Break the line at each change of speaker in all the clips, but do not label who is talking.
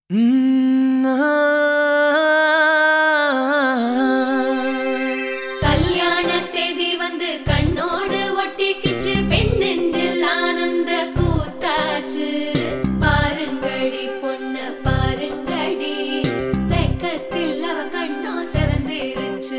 கல்யாண தேதி வந்து கண்ணோடு ஒட்டிக்கிச்சு பெண் நெஞ்சில் ஆனந்த கூத்தாச்சு பாருங்கடி பொண்ணு பாருங்கடி வெக்கத்தில் அவ கண்ணோ செவந்திருச்சு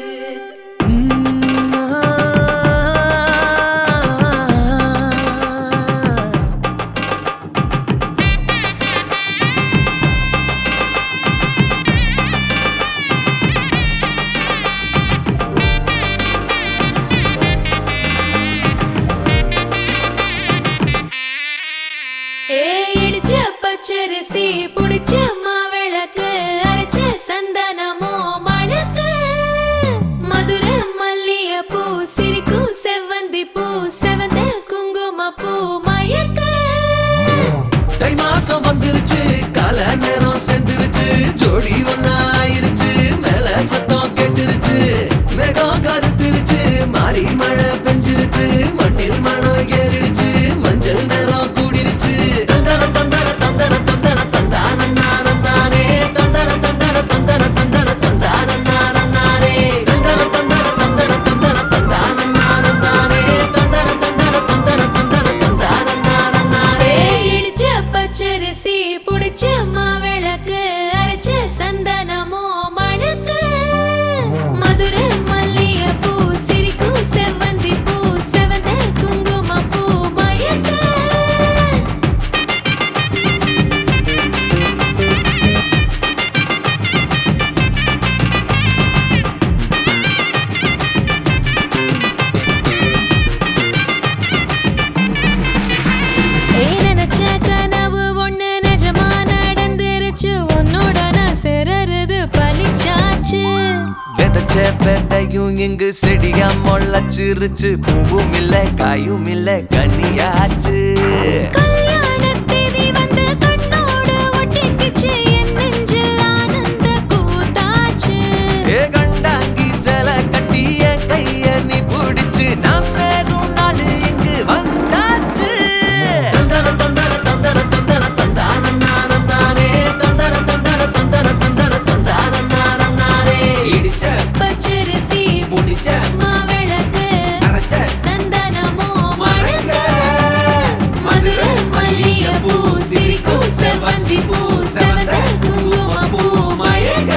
பச்சரிசி புடிச்ச மாவிளக்கு அரைச்ச சந்தனமோ மணக்கு மதுரை மல்லிய பூ சிரிக்கும் செவ்வந்தி பூ செவந்த குங்கும பூ மயக்க
தை மாசம் வந்துருச்சு கால நேரம் சென்றுருச்சு ஜோடி ஒன்னாயிருச்சு மேல சத்தம் கேட்டுருச்சு மேகம் கருத்துருச்சு மாறி மழை பெஞ்சிருச்சு மண்ணில் மணம் ஏறிடுச்சு மஞ்சள் நேரம் கூடிருச்சு தந்தர தந்தர தந்தர தந்தர தந்தானே தந்தர தந்தர தந்தர தந்தர தந்தானே தந்தர தந்தர தந்தர தந்தர தந்தானே தந்தர தந்தர தந்தர தந்தர தந்தானே
இடிச்ச பச்சரிசி புடிச்ச மாவிளக்கு அரைச்ச சந்தனமோ மணக்கு மதுரை மல்லிய பூ சிரிக்கும் செவ்வந்தி பூ செவந்த குங்கும பூ மயக்க நினைச்ச கனவு ஒண்ணு நிஜமா நடந்துருச்சு உன்னோட நான் சிறருது பலிச்சாச்சு
விதைச்ச விதையும் இங்கு செடியா முளைச்சிருச்சு பூவும் இல்ல காயும் இல்ல கனியாச்சு
கல்யாண தேதி வந்து கண்ணோடு ஒட்டிக்கிச்சு என் நெஞ்சில் ஆனந்த கூத்தாச்சு
ஏ கண்டாங்கி சில கட்டி என் கைய நீ பிடிச்சு நாம் சேரும் நாள் இங்கு வந்தாச்சு தந்தர தந்தர தந்தர தந்தர தந்தானே தந்தர தந்தர தந்தர தந்தர தந்தானே இடிச்ச
பச்சரிசி
புடிச்ச
மாவிளக்கு
அரைச்ச
சந்தனமோ மணக்க மதுரை மல்லிய பூ சிரிக்கும் செவ்வந்தி பூ செவந்த குங்கும பூ மயக்க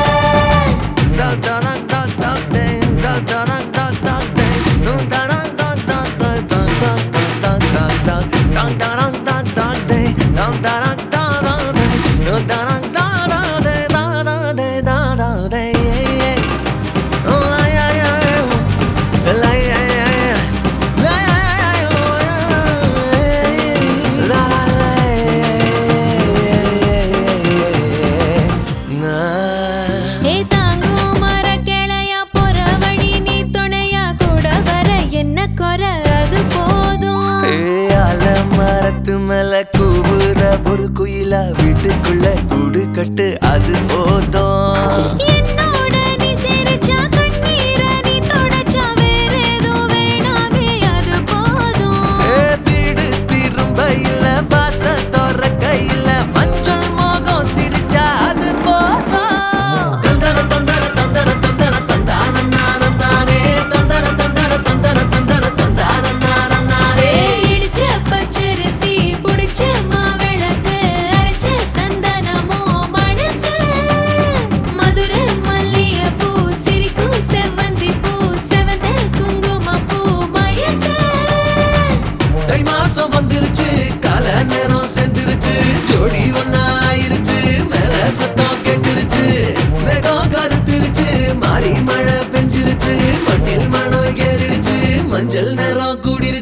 ஏ தாங்கும் மர கிளையா போற வழி நீ துணையா கூட வர என்ன குறை அது போதும்
மரத்து மேல கூவுற ஒரு குயிலா வீட்டுக்குள்ள கூடு கட்டு அது போதும்
என்னோட நீ சிரிச்சா கண்ணீர நீ தொடச்சா வேற ஏதோ வேணாமே அது போதும்
வீடு திரும்ப இல்ல பாச தோற கையில மஞ்சள் மோகம் சிரிச்சா அது போதும் தந்தர தந்தர தந்தர தந்தர தந்தானே தந்தர தந்தர தந்தர தந்தர தந்தானே
இடிச்ச பச்சரிசி புடிச்ச மாவிளக்கு அரைச்ச சந்தனமோ மணக்க மதுரை மல்லிய பூ சிரிக்கும் செவ்வந்தி பூ செவந்த குங்கும பூ மயக்க
தை மாசம் வந்துருச்சு கால நேரம் சென்றுருச்சு ஜோடி ஒன்னாயிருச்சு மேல சத்தம் கேட்டுருச்சு மேகம் கருத்துருச்சு மாறி மழை பெஞ்சிருச்சு மண்ணில் மணம் ஏறிடுச்சு மஞ்சள் நேரம் கூடி